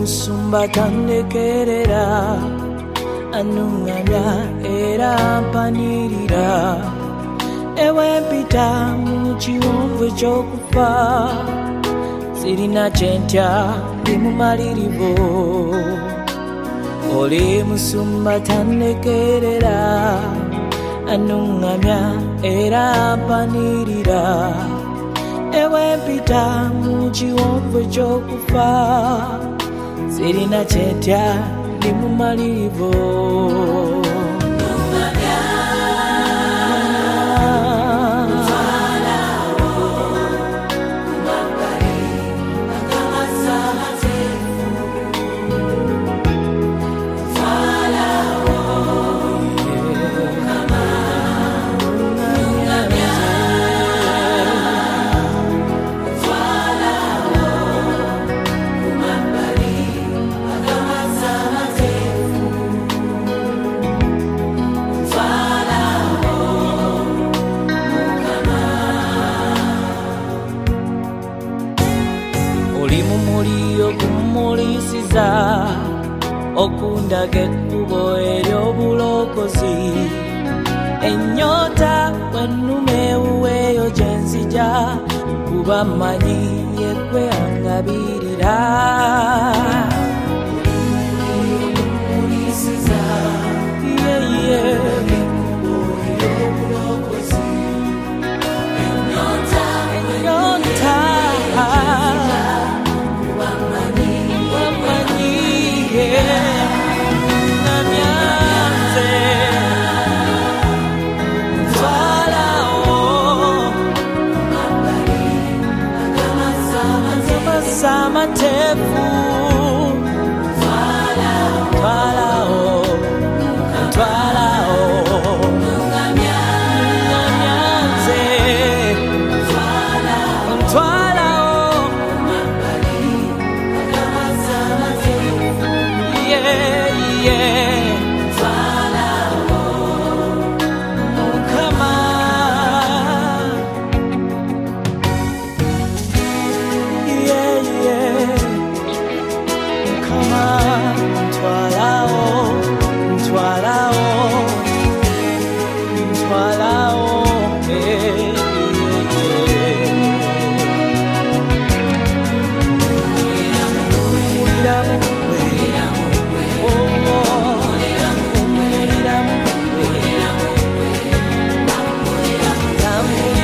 musumba tandekerera anungamya era mpanirira ewe mpita mu kiwonvu ekyokufa sirina kyentya ndi mumalirivu oli musumba tandekerera anungamya era mpanirira ewe mpita mu kiwonvu ekyokufa sirina kyentya ndi mumalirivu kumulisiza okundaga ekkubo ery'obulokozi ennyota bwennumewuweeyo gye nzija kuba mmanyi yegwe angabirira Matefu twalao nungamyanze twalao yeah mukama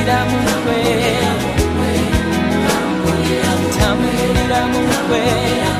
Tambulira mukwe